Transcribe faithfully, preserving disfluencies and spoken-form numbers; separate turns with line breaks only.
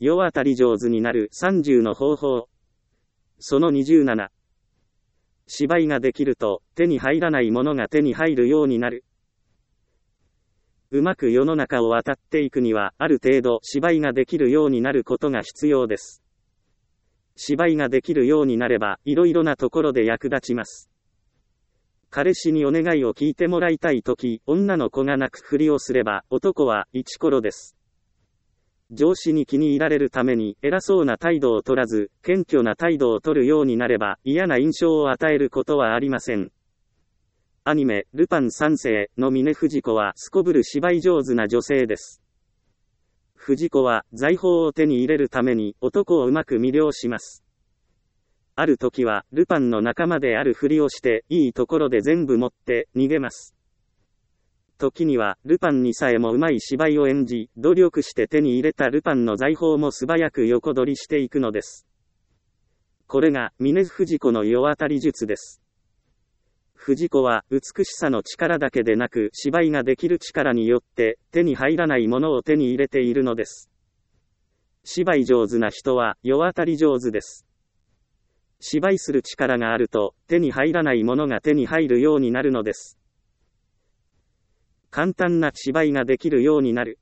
世当たり上手になるさんじゅうの方法。そのにじゅうなな。芝居ができると、手に入らないものが手に入るようになる。うまく世の中を渡っていくには、ある程度芝居ができるようになることが必要です。芝居ができるようになれば、いろいろなところで役立ちます。彼氏にお願いを聞いてもらいたいとき、女の子が泣くふりをすれば、男はイチコロです。上司に気に入られるために、偉そうな態度を取らず、謙虚な態度を取るようになれば、嫌な印象を与えることはありません。アニメ、ルパン三世の峰不二子は、すこぶる芝居上手な女性です。不二子は、財宝を手に入れるために、男をうまく魅了します。ある時は、ルパンの仲間であるふりをして、いいところで全部持って、逃げます。時には、ルパンにさえもうまい芝居を演じ、努力して手に入れたルパンの財宝も素早く横取りしていくのです。これが、峰不二子の世当たり術です。不二子は、美しさの力だけでなく、芝居ができる力によって、手に入らないものを手に入れているのです。芝居上手な人は、世当たり上手です。芝居する力があると、手に入らないものが手に入るようになるのです。簡単な芝居ができるようになる。